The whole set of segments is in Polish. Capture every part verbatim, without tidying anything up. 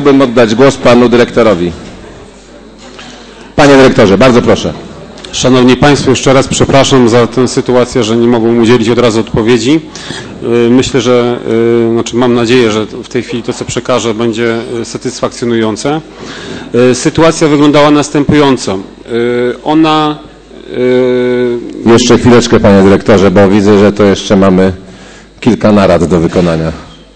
Chciałbym oddać głos panu dyrektorowi. Panie dyrektorze, bardzo proszę. Szanowni Państwo, jeszcze raz przepraszam za tę sytuację, że nie mogłem udzielić od razu odpowiedzi. Myślę, że, znaczy mam nadzieję, że w tej chwili to, co przekażę, będzie satysfakcjonujące. Sytuacja wyglądała następująco. Ona... Jeszcze chwileczkę, panie dyrektorze, bo widzę, że to jeszcze mamy kilka narad do wykonania.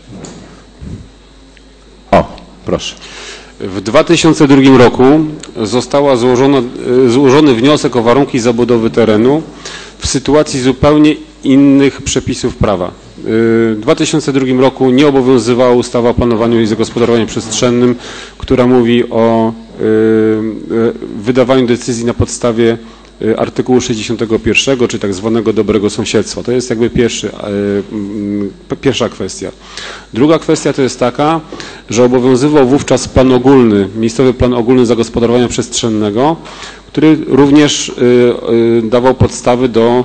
O, proszę. W dwa tysiące drugim roku została złożona, złożony wniosek o warunki zabudowy terenu w sytuacji zupełnie innych przepisów prawa. W dwa tysiące drugim roku nie obowiązywała ustawa o planowaniu i zagospodarowaniu przestrzennym, która mówi o wydawaniu decyzji na podstawie artykułu sześćdziesiątego pierwszego, czy tak zwanego dobrego sąsiedztwa. To jest jakby pierwszy, pierwsza kwestia. Druga kwestia to jest taka, że obowiązywał wówczas plan ogólny, miejscowy plan ogólny zagospodarowania przestrzennego, który również dawał podstawy do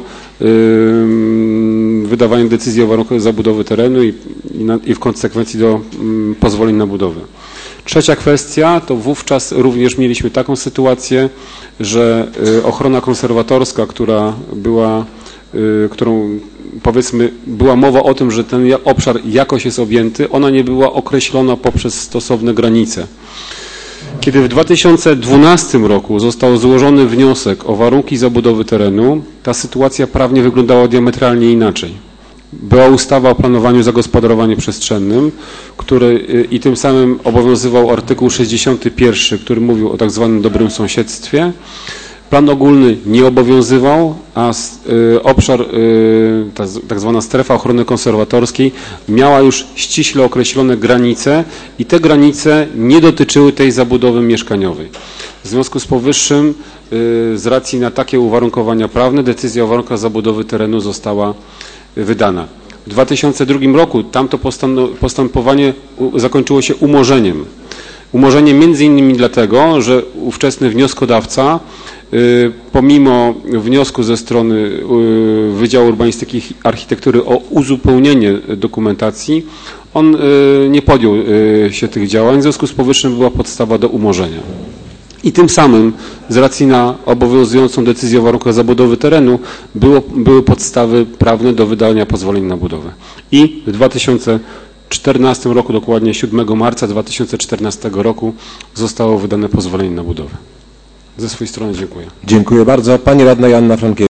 wydawania decyzji o warunkach zabudowy terenu i, i w konsekwencji do pozwoleń na budowę. Trzecia kwestia to wówczas również mieliśmy taką sytuację, że ochrona konserwatorska, która była, którą powiedzmy była mowa o tym, że ten obszar jakoś jest objęty, ona nie była określona poprzez stosowne granice. Kiedy w dwa tysiące dwunastym roku został złożony wniosek o warunki zabudowy terenu, ta sytuacja prawnie wyglądała diametralnie inaczej. Była ustawa o planowaniu i zagospodarowaniu przestrzennym, który i tym samym obowiązywał artykuł sześćdziesiąty pierwszy, który mówił o tak zwanym dobrym sąsiedztwie. Plan ogólny nie obowiązywał, a obszar, ta tak zwana strefa ochrony konserwatorskiej miała już ściśle określone granice i te granice nie dotyczyły tej zabudowy mieszkaniowej. W związku z powyższym, z racji na takie uwarunkowania prawne, decyzja o warunkach zabudowy terenu została wydana. W dwa tysiące drugim roku tamto postępowanie zakończyło się umorzeniem. Umorzeniem między innymi dlatego, że ówczesny wnioskodawca pomimo wniosku ze strony Wydziału Urbanistyki i Architektury o uzupełnienie dokumentacji, on nie podjął się tych działań, w związku z powyższym była podstawa do umorzenia. I tym samym z racji na obowiązującą decyzję o warunkach zabudowy terenu było, były podstawy prawne do wydania pozwoleń na budowę. I w dwa tysiące czternastym roku, dokładnie siódmego marca dwa tysiące czternastego roku zostało wydane pozwolenie na budowę. Ze swojej strony dziękuję. Dziękuję bardzo. Pani radna Joanna Frankiewicz.